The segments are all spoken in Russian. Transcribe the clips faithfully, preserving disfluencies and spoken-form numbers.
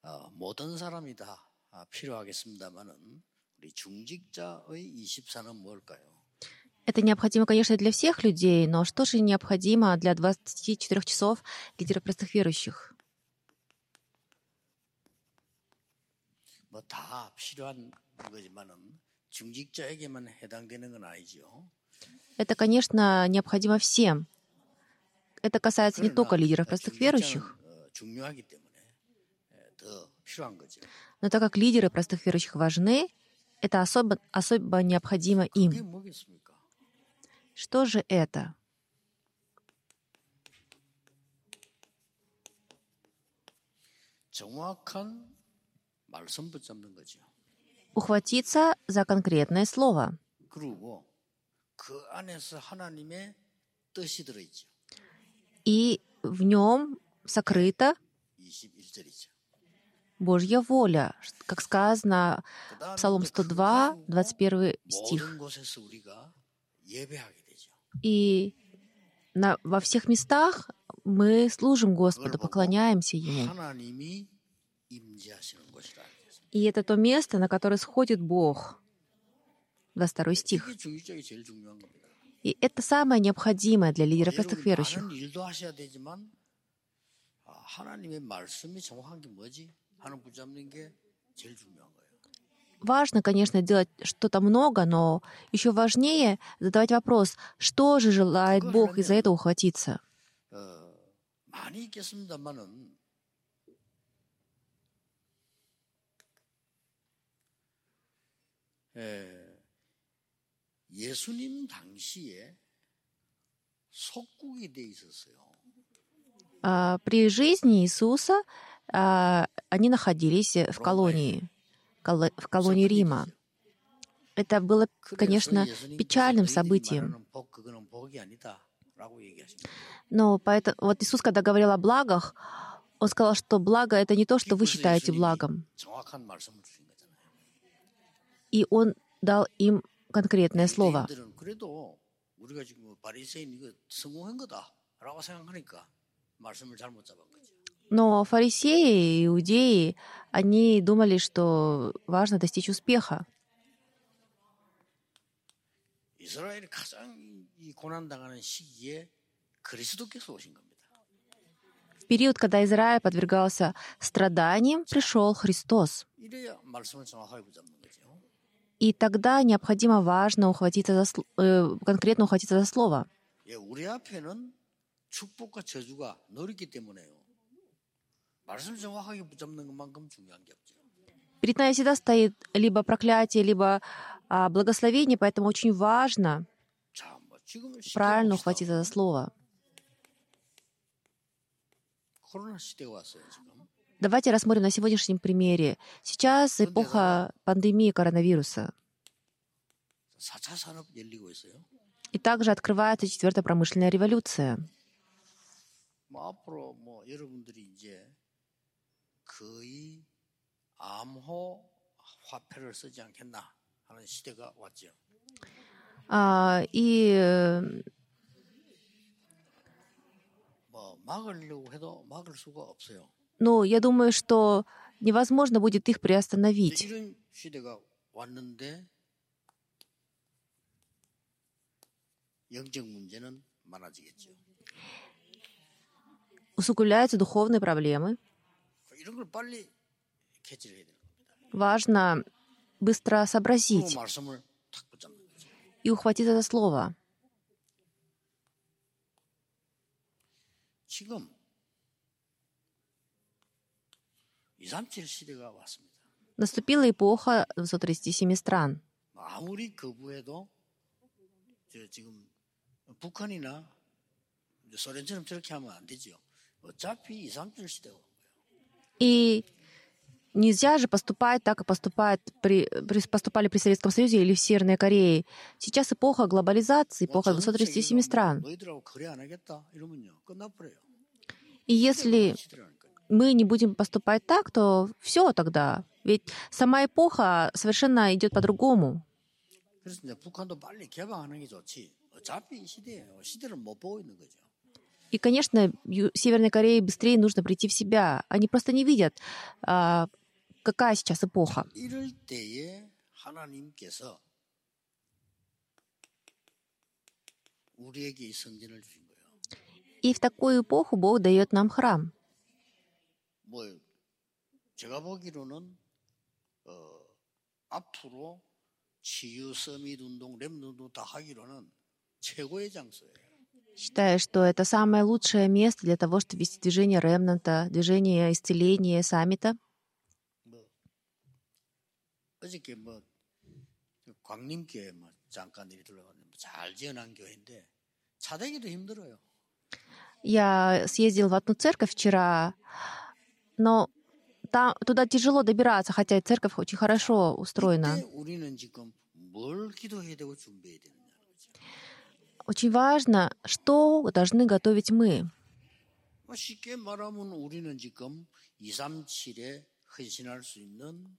Это необходимо, конечно, для всех людей, но что же необходимо для двадцати четырёх часов лидера простых верующих? 뭐 다 필요한 거지만은 중직자에게만 해당되는 건 아니지요. Это, конечно, необходимо всем. Это касается не только лидеров простых верующих, 중요하기 때문에 더 필요한 거죠. но так как лидеры простых верующих важны, это особо, особо необходимо 그게 им. 뭐겠습니까? Что же это? 정확한 말씀 붙잡는 거죠. Ухватиться за конкретное слово. 그리고 그 안에서 하나님의 뜻이 들어있죠. И в нем сокрыта 이십일 절이죠. Божья воля, как сказано Псалом сто два, двадцать первый стих. 모든 곳에서 우리가 예배하게 되죠. И на, во всех местах мы служим Господу, поклоняемся Ему. 하나님이 임재하시는 곳이라 알겠습니다. И это то место, на которое сходит Бог. двадцать второй стих. 이게 중직자에게 제일 중요한 겁니다. И это самое необходимое для лидеров простых верующих. 많은 일도 하셔야 되지만 아, 하나님의 말씀이 정확한 게 뭐지? 하는 붙잡는 게 제일 중요한 거예요. Важно, конечно, делать что-то много, но еще важнее задавать вопрос, что же желает Бог, и за это ухватиться. 어, 많이 있겠습니다만은 예, 예수님 당시에 속국이 돼 있었어요. А, При жизни Иисуса а, они находились в колонии, коло- в колонии Рима. Это было, конечно, печальным событием. 복 그거는 복이 아니다라고 얘기하십니다. Но поэтому, вот Иисус, когда говорил о благах, Он сказал, что благо — это не то, что вы считаете благом. 정확한 말씀을 주신 거잖아요. И Он дал им конкретное слово. 유대인들은 그래도 우리가 지금 바리새인 이거 성공한 거다라고 생각하니까 말씀을 잘못 잡은 거죠. Но фарисеи и иудеи, они думали, что важно достичь успеха. 이스라엘이 가장 이 고난당하는 시기에 그리스도께서 오신 겁니다. В период, когда Израиль подвергался страданиям, пришел Христос. 이래야 말씀을 정확하게 붙잡는 거죠. И тогда необходимо важно ухватиться за, сл- э, конкретно ухватиться за слово. 예, 우리 앞에는 축복과 저주가 늘 있기 때문에요. 말씀 정확하게 붙잡는 것만큼 중요한 게 없죠. Перед нами всегда стоит либо проклятие, либо а, благословение, поэтому очень важно 자, 뭐 지금 시대가 правильно 봅시다. ухватиться за слово. 코로나 시대가 왔어요 지금. Давайте рассмотрим на сегодняшнем примере. Сейчас эпоха пандемии коронавируса. 사 차 산업 열리고 있어요. И также открывается четвертая промышленная революция. 뭐 앞으로 뭐 여러분들이 이제 거의 암호 화폐를 쓰지 않겠나 하는 시대가 왔죠. А, и э, 뭐 막으려고 해도 막을 수가 없어요. ну, я думаю, что невозможно будет их 근데 приостановить. 이런 시대가 왔는데 영적 문제는 많아지겠죠. Усугубляются духовные проблемы. 이런 걸 빨리 캐치를 해야 되는 겁니다. Важно быстро 그 сообразить 말씀을 탁 붙잡는 거죠. и ухватиться за слово. 지금 이백삼십칠 시대가 왔습니다. Наступила эпоха двухсот тридцати семи стран. 아무리 거부해도 저 지금 북한이나 이제 소련처럼 저렇게 하면 안 되죠. 어차피 이백삼십칠 시대가 온 거예요. И нельзя же поступать так, как поступает при, при- поступали при Советском Союзе или в Северной Корее. Сейчас эпоха глобализации, эпоха 전 двухсот тридцати семи 세계가 стран. 뭐 너희들하고 거래 안 하겠다 이러면요 끝나버려요. И если 시대라니까요. мы не будем поступать так, то все тогда. Ведь сама эпоха совершенно идет по-другому. 그래서 이제 북한도 빨리 개방하는 게 좋지. 어차피 이 시대예요. 시대를 못 보고 있는 거죠. И, конечно, Ю- Северной Корее быстрее нужно прийти в себя. Они просто не видят, а, какая сейчас эпоха. 이럴 때에 하나님께서 우리에게 이 성전을 주신 거예요. И в такую эпоху Бог дает нам храм. 뭐 제가 보기로는 어, 앞으로 치유 서밋 운동, 렘넌트 운동 다 하기로는 최고의 장소예요. Считаю, что это самое лучшее место для того, чтобы вести движение ремнанта, движение исцеления саммита. 뭐 어저께 뭐 광림교회 뭐 잠깐 일이 들어갔는데 잘 지어놓은 교회인데 차대기도 힘들어요. Я съездил в одну церковь вчера, но там, туда тяжело добираться, хотя и церковь очень хорошо устроена. 이때 우리는 지금 뭘 기도해야 되고 준비해야 되느냐. Очень важно, что должны готовить мы. 쉽게 말하면 우리는 지금 이백삼십칠에 헌신할 수 있는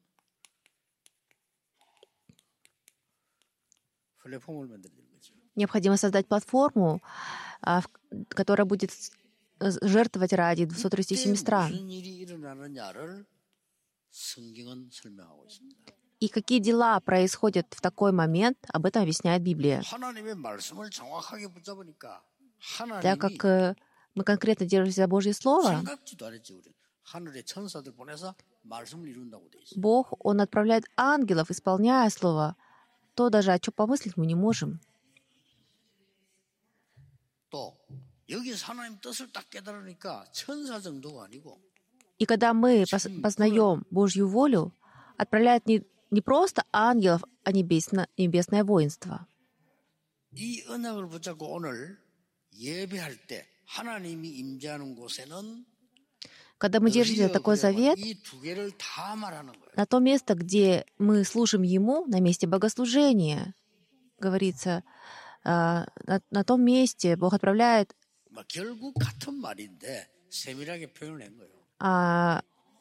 플랫폼을 만들어야 되는 거죠. Необходимо создать платформу, а, в- которая будет с- з- жертвовать ради двухсот тридцати семи 이때 стран. 무슨 일이 일어나느냐를 성경은 설명하고 있습니다. И какие дела происходят в такой момент, об этом объясняет Библия. 하나님의 말씀을 정확하게 붙잡으니까 Так 하나님이 как э, мы конкретно держимся за Божье Слово, 생각지도 않았지 우리. 하늘의 천사들 보내서 말씀을 이룬다고 돼 있어요. Бог, Он отправляет ангелов, исполняя Слово. То даже о чем помыслить мы не можем. 또 여기서 하나님 뜻을 딱 깨달으니까 천사 정도가 아니고 И когда мы пос- познаем Божью волю, отправляет не, не просто ангелов, а небесно- небесное воинство. 이 언약을 붙잡고 오늘 예배할 때 하나님이 임재하는 곳에는 Когда мы держимся за такой завет, 이두 개를 다 말하는 거예요. на то место, где мы служим Ему, на месте богослужения, говорится, а, на, на том месте Бог отправляет 뭐 결국 같은 말인데 세밀하게 표현한 거예요. а,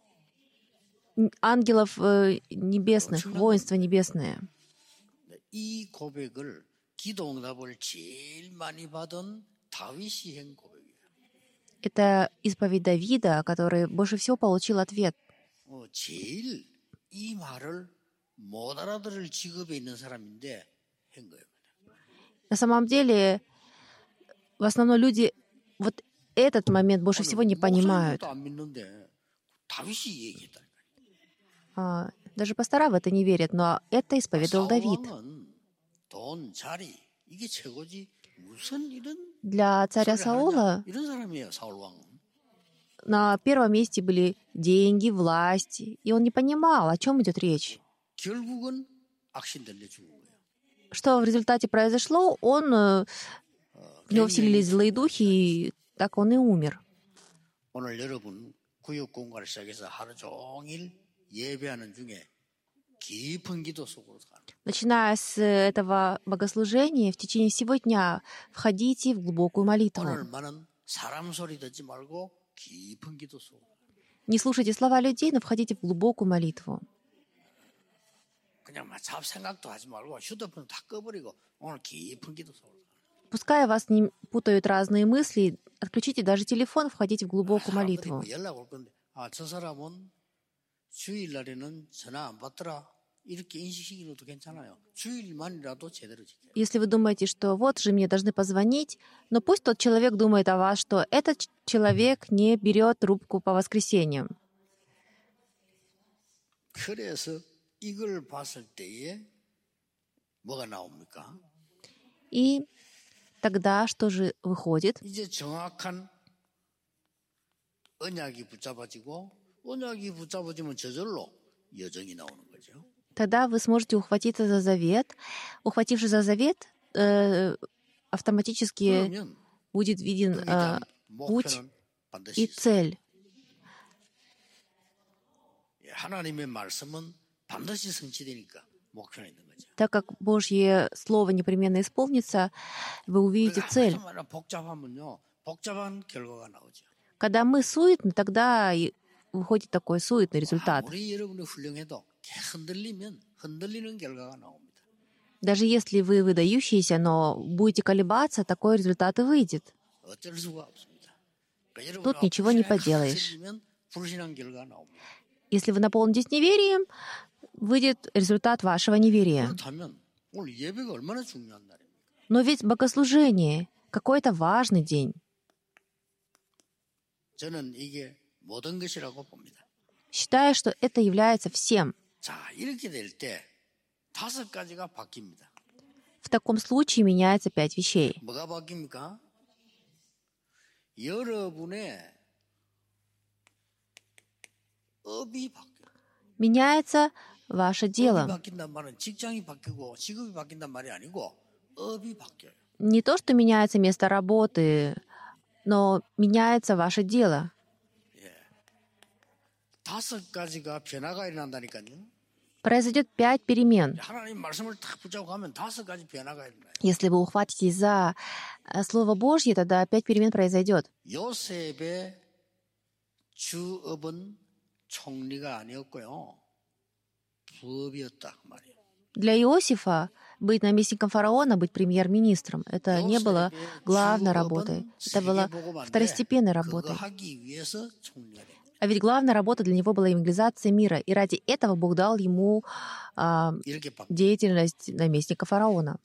н- ангелов э, небесных, воинство небесное. 이 고백을 기도 응답을 제일 많이 받은 다윗이 한 고백이에요. Это исповедь Давида, который больше всего получил ответ. 어, 제일 이 말을 못 알아들을 직업에 있는 사람인데 한 거예요. На самом деле, в основном люди вот этот момент больше всего не понимают. 목사님도 안 믿는데 다윗이 얘기했다니까요. А, даже пастора в это не верят, но это исповедовал Давид. 사울왕은 돈, 자리 이게 최고지. 무슨 이런 Для царя 소리 하느냐. Саула 이런 사람이에요, 사울왕. на первом месте были деньги, власть, и он не понимал, о чем идет речь. 결국은 악신 들려 죽은 거예요. Что в результате произошло, он, э, в него вселились злые духи, и так он и умер. 오늘 여러분 구역 공간을 시작해서 하루 종일 예배하는 중에 깊은 기도 속으로 가는. Начиная с этого богослужения, в течение всего дня входите в глубокую молитву. 오늘만은 사람 소리 듣지 말고 깊은 기도 속으로. Не слушайте слова людей, но входите в глубокую молитву. 그냥 막 잡생각도 하지 말고 휴대폰 다 꺼버리고 오늘 깊은 기도 속으로. Пускай вас не путают разные мысли, отключите даже телефон, входите в глубокую 사람들이 молитву. 뭐 연락 올 건데 아, 저 사람은 주일날에는 전화 안 받더라. 이렇게 인식시키는 괜찮아요. 주일만이라도 제대로 지켜요. Если вы думаете, что вот же мне должны позвонить, но пусть тот человек думает о вас, что этот ч- человек не берет трубку по воскресеньям. 그래서 이걸 봤을 때에 뭐가 나옵니까? И тогда что же выходит? 이제 정확한 언약이 붙잡아지고 언약이 붙잡아지면 저절로 여정이 나오는 거죠. Тогда вы сможете ухватиться за завет. Ухватившись за завет, э, автоматически 그러면 будет виден 거기에 э, 대한 путь 목표는 반드시 и 있어요. цель. 하나님의 말씀은 반드시 성취되니까 목표는 있는 거죠. Так как Божье Слово непременно исполнится, вы увидите цель. 하나님 복잡하면요, 복잡한 결과가 나오죠. Когда мы суетны, тогда и выходит такой суетный результат. 아무리 여러분이 훌륭해도 흔들리면 흔들리는 결과가 나옵니다. Даже если вы выдающиеся, но будете колебаться, такой результат и выйдет. 어쩔 수가 없습니다. Тут ничего не поделаешь. Если вы наполнитесь неверием, выйдет результат вашего неверия. Но ведь богослужение — какой-то важный день. Считаю, что это является всем. В таком случае меняется пять вещей. Меняется ваше дело. Не то, что меняется место работы, но меняется ваше дело. Произойдет пять перемен. Если вы ухватитесь за Слово Божье, тогда пять перемен произойдет. Для Иосифа быть наместником фараона, быть премьер-министром, это не было главной работой, это было второстепенной работой. А ведь главная работа для него была евангелизация мира, и ради этого Бог дал ему а, деятельность наместника фараона.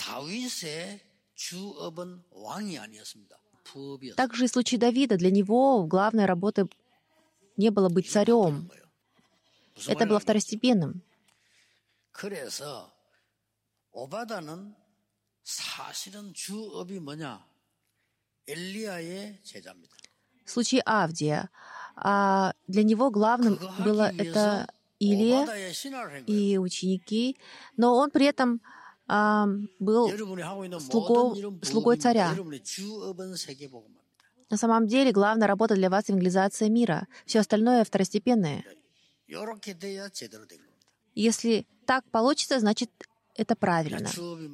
Также и в случае Давида, для него главной работой не было быть царем. Это было второстепенным. 오바다는 사실은 주업이 뭐냐? 엘리야의 제자입니다. В случае Авдия, а для него главным было это Илия и ученики, но он при этом а, был слугой, слугой царя. На самом деле главная работа для вас — евангелизация мира. Все остальное второстепенное. Если так получится, значит, это правильно.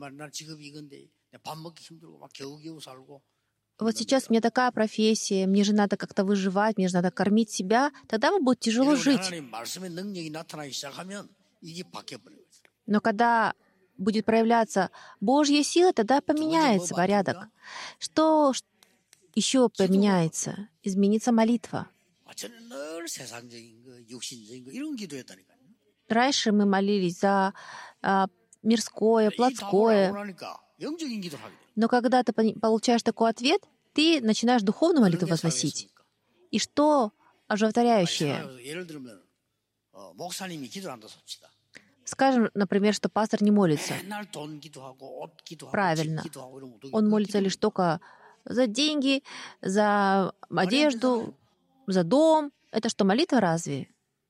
Вот сейчас у меня такая профессия, мне же надо как-то выживать, мне же надо кормить себя, тогда вам будет тяжело жить. Но когда будет проявляться Божья сила, тогда поменяется порядок. Что еще поменяется? Изменится молитва. Раньше мы молились за а, мирское, плотское. Но когда ты получаешь такой ответ, ты начинаешь духовную молитву возносить. И что оживотворяющее? Скажем, например, что пастор не молится. Правильно. Он молится лишь только за деньги, за одежду, за дом. Это что, молитва разве?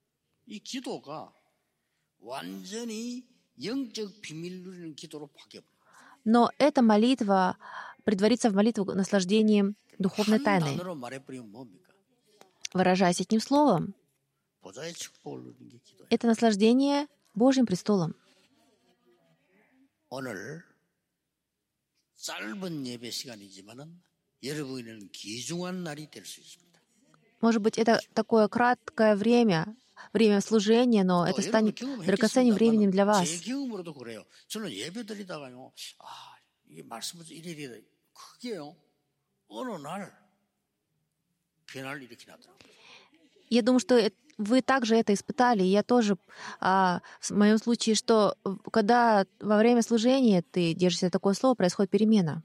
Но эта молитва предварится в молитву наслаждением духовной тайной. Выражаясь этим словом, это наслаждение Божьим престолом. Может быть, это такое краткое время, время служения, но это станет драгоценным временем для вас. Я думаю, что вы также это испытали. Я тоже, а, в моем случае, что когда во время служения ты держишься такое слово, происходит перемена.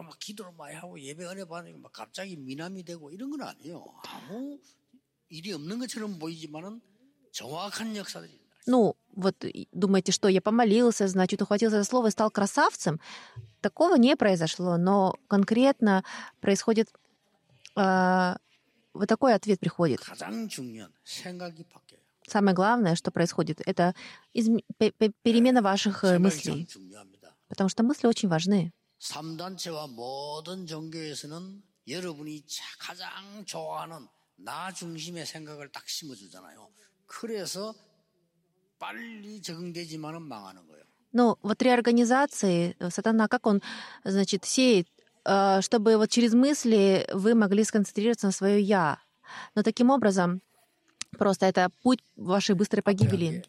Ну, вот думаете, что я помолился, значит, ухватился за слово и стал красавцем. Такого не произошло, но конкретно происходит, э, вот такой ответ приходит. Самое главное, что происходит, это изм... перемена ваших мыслей, потому что мысли очень важны. 나 중심의 생각을 딱 심어주잖아요. 그래서 빨리 적응되지만은 망하는 거예요. Ну, вот три организации, сатана, как он, значит, сеет, чтобы вот через мысли вы могли сконцентрироваться на свое «я». Но таким образом, просто это путь вашей быстрой погибели.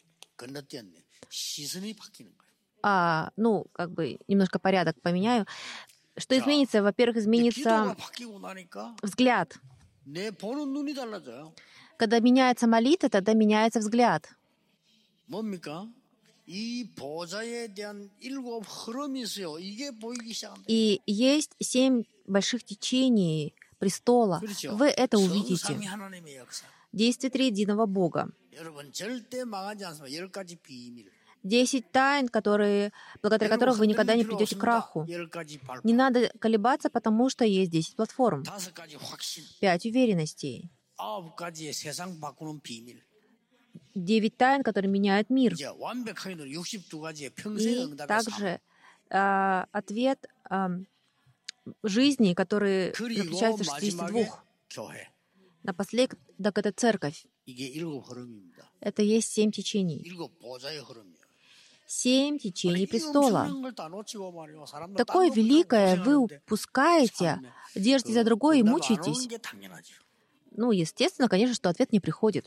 А, ну, как бы немножко порядок поменяю. Что изменится? Во-первых, изменится взгляд. 내 보는 눈이 달라져요. Когда меняется молитва, тогда меняется взгляд. 뭡니까? 이 보좌에 대한 일곱 흐름이 있어요. 이게 보이기 시작합니다. И есть семь больших течений престола. 그렇죠. Вы это увидите. 성삼위 하나님의 역사. Действие триединого Бога. 여러분 절대 망하지 않습니다. 열 가지 비밀. Десять тайн, которые, благодаря которым вы никогда не придете к краху. 열 가지 발표. Не надо колебаться, потому что есть десять платформ, 다섯 가지 확신. пять уверенностей, 아홉 가지의 세상 바꾸는 비밀. девять тайн, которые меняют мир. 이제 완벽하게는 육십두 가지의 평생 И 응답의 삶. также а, ответ а, жизни, который 그리고 заключается в шестидесяти 마지막에 двух. 교회. Напоследок, так это церковь. 이게 일곱 흐름입니다. Это есть семь течений. 일곱 보좌의 흐름이에요. Семь течений 이 престола. 엄청난 걸 다 놓치고 말이요. 사람들 Такое 딴 великое 거 вы 고생하는데 упускаете, держите за другое и 응답 안 мучаетесь. 오는 게 당연하죠. Ну, естественно, конечно, что ответ не приходит.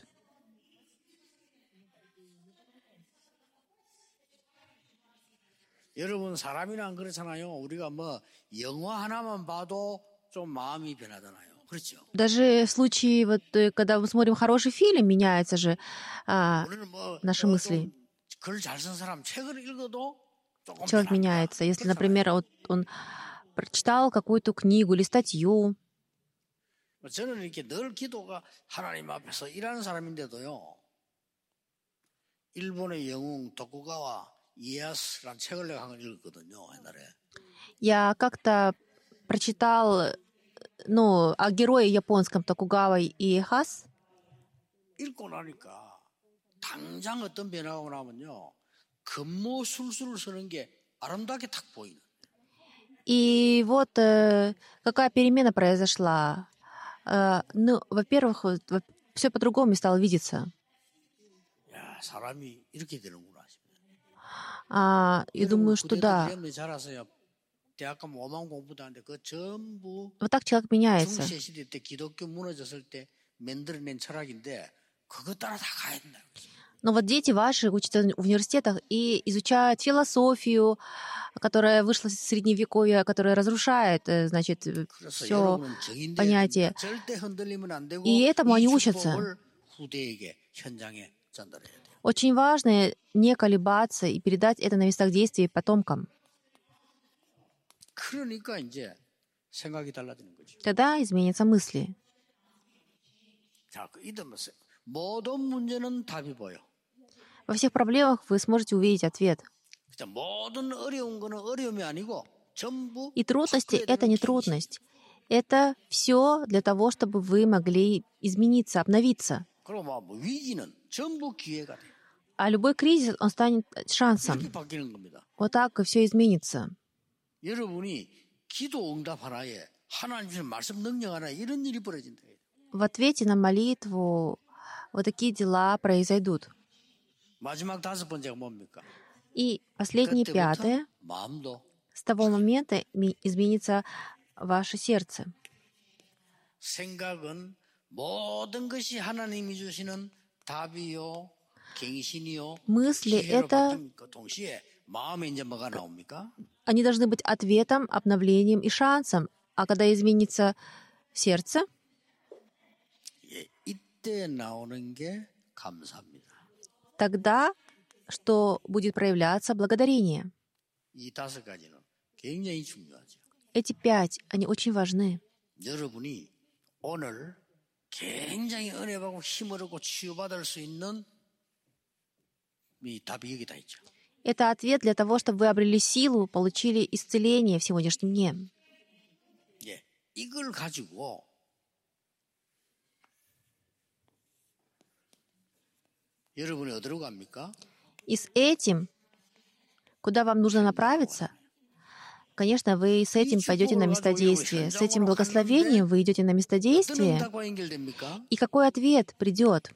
여러분 사람이란 그렇잖아요. 우리가 뭐 영화 하나만 봐도 좀 마음이 변하잖아요. 그렇죠? Даже в случае, вот, э, когда мы смотрим хороший фильм, меняется же а, 우리는 뭐 наши мысли. 글 잘 쓴 사람 책을 읽어도 조금 Человек 변합니다. меняется. Если, 그렇잖아요. например, вот он прочитал какую-то книгу или статью, 저는 이렇게 늘 기도가 하나님 앞에서 일하는 사람인데도요. 일본의 영웅 도쿠가와 이에야스라는 책을 내가 한 걸 읽었거든요. 옛날에. я как-то прочитал, ну, о герое японском Токугава Иэяс. 읽고 나니까 당장 어떤 변화가 나면요. 금모술수를 쓰는 게 아름답게 탁 보이는. И вот э, какая перемена произошла. Э, ну, во-первых, все по-другому мне стало видеться. 야, 사람이 이렇게 되는구나. А, и думаю, что да, 자라서요. 대학 가면 오만 공부도 하는데 그 전부 вот так человек меняется. 중세 시대 때 기독교 무너졌을 때 만들어낸 철학인데 그거 따라 다 가야 된다. Но вот дети ваши учатся в университетах и изучают философию, которая вышла из Средневековья, которая разрушает, э, значит, 그래서 все 여러분은 정인돼야 понятие. 됩니다. 절대 흔들리면 안 되고 И этому они 이 учатся. 축복을 후대에게 현장에 전달해야 돼요. Очень важно не колебаться и передать это на местах действия потомкам. 그러니까 이제 생각이 달라지는 거죠. Тогда изменятся мысли. 자, 그 이듬해서 모든 문제는 답이 보여. Во всех проблемах вы сможете увидеть ответ. 그죠? 모든 어려운 거는 어려움이 아니고 전부 И трудности — 바꿔야 это 되는 не 계기시. трудность. Это все для того, чтобы вы могли измениться, обновиться. 그리고 뭐 위기는 전부 기회가 돼. А любой кризис, он станет шансом. 이렇게 바뀌는 겁니다. Вот так и все изменится. 여러분이 기도 응답 하나에 하나님 주신 말씀 능력 하나에 이런 일이 벌어진다. В ответе на молитву вот такие дела произойдут. 마지막 다섯 번째가 뭡니까? И последнее, 그때부터 пятое, 마음도 с того момента ми- изменится ваше сердце. 생각은 모든 것이 하나님이 주시는 답이요, 갱신이요, Мысли — 기회로 это, 바뀝니까? 동시에 마음에 이제 뭐가 나옵니까? они должны быть ответом, обновлением и шансом. А когда изменится сердце, 예, 이때 나오는 게 감사합니다. тогда что будет проявляться? Благодарение. 이 다섯 가지는 굉장히 중요하죠. Эти пять, они очень важны. 여러분이 오늘 굉장히 은혜 받고 힘을 얻고 치유받을 수 있는 이 답이 여기 다 있죠. Это ответ для того, чтобы вы обрели силу, получили исцеление в сегодняшнем дне. 예, 이걸 가지고 여러분이 어디로 갑니까? И с этим, куда вам нужно направиться, конечно, вы с этим пойдете на место действия. С этим благословением вы идете на место 어떤 действия. 응답과 연결됩니까? И какой ответ придет?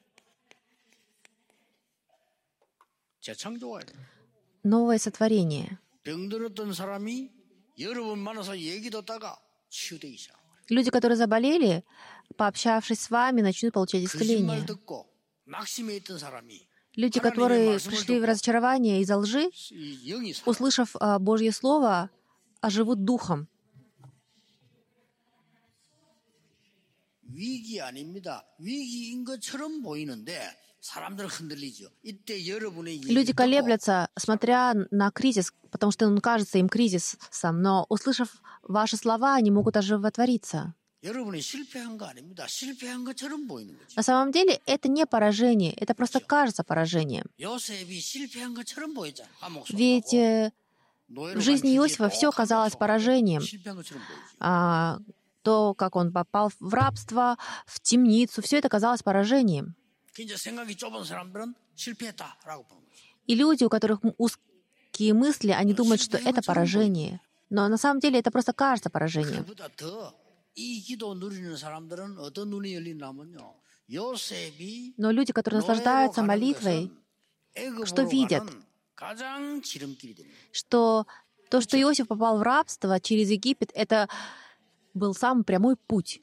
재창조가요. Новое сотворение. 병들었던 사람이 여러분 만나서 얘기 듣다가 치유되기 시작. Люди, которые заболели, пообщавшись с вами, начнут получать исцеление. 거짓말 듣고 낙심해 있던 사람이 Люди, которые пришли в разочарование из-за лжи, 이 영이 살아. услышав а, Божье Слово, оживут духом. 위기 아닙니다. 위기인 것처럼 보이는데 사람들은 흔들리죠. 이때 여러분의 Люди 얘기를 듣고 колеблятся, смотря на кризис, потому что он кажется им кризисом, но, услышав ваши слова, они могут оживотвориться. 여러분이 실패한 거 아닙니다. 실패한 것처럼 보이는 거죠. На самом деле это не поражение, это просто кажется поражением. 요셉이 실패한 것처럼 보였잖아요. 감옥 Ведь 속하고 э, в 노예로 간 жизни 주제에 Иосифа 또 все 감옥 казалось 속하고 поражением. 실패한 것처럼 보이죠. А, то, как он попал в рабство, в темницу, все это казалось поражением. 그 이제 생각이 좁은 사람들은 실패했다라고 보는 거죠. И люди, у которых м- узкие мысли, они думают, что это поражение. Но на самом деле это просто кажется поражением. 그보다 더 이 기도 누리는 사람들은 어떤 눈이 열리냐면요. 요셉이 Но люди, которые 노예로 наслаждаются 가는 молитвой, 것은 что 애굽으로 видят? 가는 가장 지름길이 됩니다. что то, что Иосиф попал в рабство через Египет, это был самый прямой путь.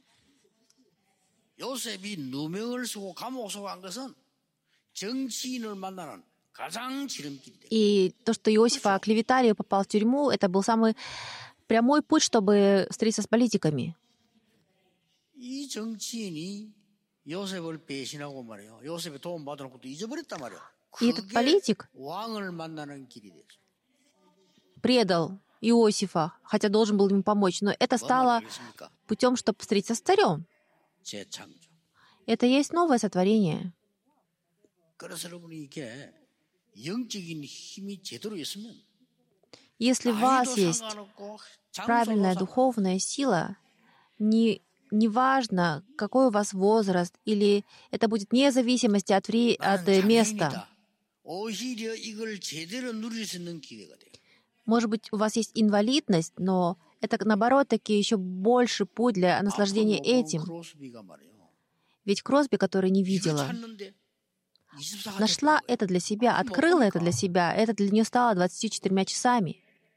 요셉이 누명을 쓰고 감옥 속 간 것은 정치인을 만나는 가장 지름길이 됩니다. И то, что Иосифа оклеветали и попал в тюрьму, это был самый прямой путь, чтобы встретиться с политиками. 이 정치인이 요셉을 배신하고 말이에요. 요셉의 도움 받아놓고 또 잊어버렸단 말이에요. И этот 그게 политик 왕을 만나는 길이 됐어요. предал Иосифа, хотя должен был ему помочь, но это 뭔 стало 말이겠습니까? путем, чтобы встретиться с царем. 재창조. Это и есть новое сотворение. 그래서 여러분이 이게 영적인 힘이 제대로 있으면 Если в вас 나이도 есть 상관없고 правильная 장소도 духовная сила, не, неважно, какой у вас возраст, или это будет вне зависимости от, вре- от э, 나는 места. 장애인이다. 오히려 이걸 제대로 누릴 수 있는 기회가 돼요. Может быть, у вас есть инвалидность, но это, наоборот, таки еще больше путь для наслаждения 앞으로 본 этим. 크로스비가 말이에요. Ведь Кросби, которая не 이거 видела, 찾는데 이십사 нашла это для себя, открыла это для себя, это для нее стало двадцатью четырьмя часами.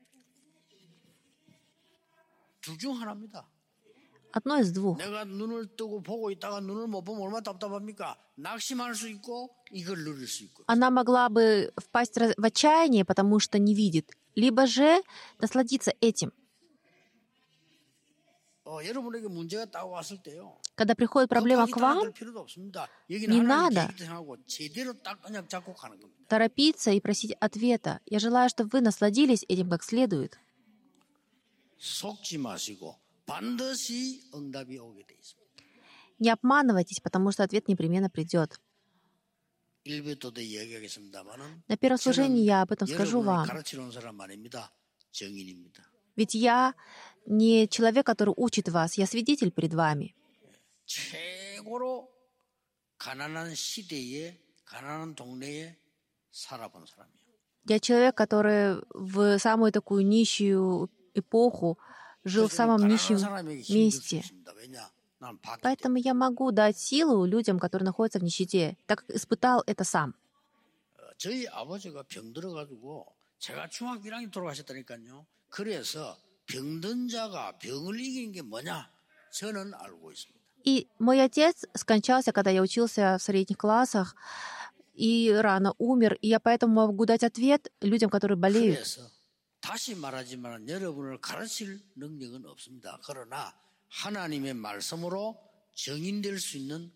둘중 하나입니다. Одно из двух. 내가 눈을 뜨고 보고 있다가 눈을 못 보면 얼마나 답답합니까? 낙심할 수 있고 이걸 누릴 수 있고. Она могла бы впасть раз- в отчаяние, потому что не видит, либо же насладиться этим. 어, 여러분에게 문제가 딱 왔을 때요. Когда приходит проблема 급하게 к вам, 달아들 필요도 없습니다. 여기는 не 하나님 надо. 계획 하고 제대로 딱 그냥 잡고 가는 겁니다. торопиться и просить ответа. Я желаю, чтобы вы насладились этим как следует. 속지 마시고 반드시 응답이 오게 돼 있습니다. Не обманывайтесь, потому что ответ непременно придет. 일부터 더 이야기하겠습니다만은 На первом служении я об этом скажу 여러분을 вам. 가르치러 온 사람 아닙니다. 정인입니다. Ведь я не человек, который учит вас, я свидетель перед вами. 최고로 가난한 시대에 가난한 동네에 살아본 사람이에요. Я человек, который в самую такую нищую эпоху жил в самом 가난한 нищем 사람에게 힘줄 수 месте. 있습니다. 왜냐? 난 봤기 때문에. Поэтому я могу дать силу людям, которые находятся в нищете, так как испытал это сам. 어, 저희 아버지가 병 들어가지고 제가 중학교 일 학년 돌아가셨다니까요. 그래서 병든 자가 병을 이기는 게 뭐냐? 저는 알고 있습니다. И мой отец скончался, когда я учился в средних классах, и рано умер, и я поэтому могу дать ответ людям, которые болеют. 그래서 다시 말하지만 여러분을 가르칠 능력은 없습니다. 그러나 하나님의 말씀으로 정인될 수 있는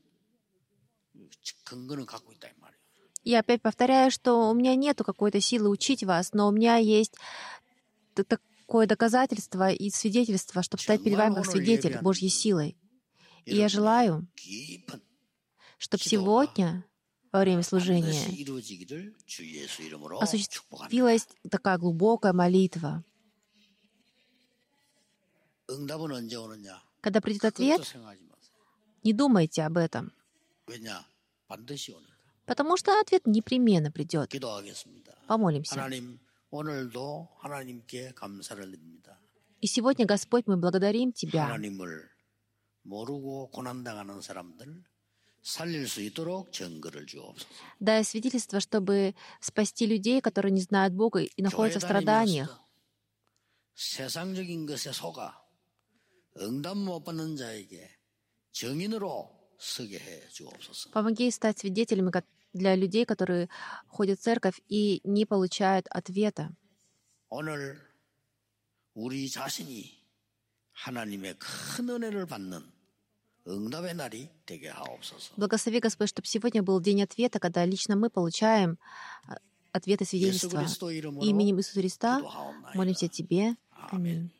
근거는 갖고 있다 이 말이에요. Я опять повторяю, что у меня нету какой-то силы учить вас, но у меня есть т- такое доказательство и свидетельство, чтобы стать перед вами как свидетель Божьей силой. И я желаю, 깊은 чтобы сегодня, во время 반드시 служения, 이루어지기를 주 예수 이름으로 축복합니다. осуществилась такая глубокая молитва. 응답은 언제 오느냐? Когда придет 그것도 ответ, 생각하지 마세요. не думайте об этом, 왜냐? 반드시 오니까. потому что ответ непременно придет. 기도하겠습니다. Помолимся. 하나님, 오늘도 하나님께 감사를 드립니다. И сегодня, Господь, мы благодарим Тебя. 하나님을 모르고 고난당하는 사람들 살릴 수 있도록 증거를 주옵소서. Дай свидетельство, чтобы спасти людей, которые не знают Бога и находятся в страданиях. 다니면서도 세상적인 것에 속아 응답 못 받는 자에게 정인으로 서게 해 주옵소서. Помоги стать свидетелями ко- для людей, которые ходят в церковь и не получают ответа. 오늘 우리 자신이 하나님의 큰 은혜를 받는 응답의 날이 되게 하옵소서. Благослови, Господь, чтобы сегодня был день ответа, когда лично мы получаем а, ответы 예수 свидетельства. 그리스도 이름으로 Именем Иисуса Христа 기도하옵나이다. молимся Тебе. 아멘. Аминь.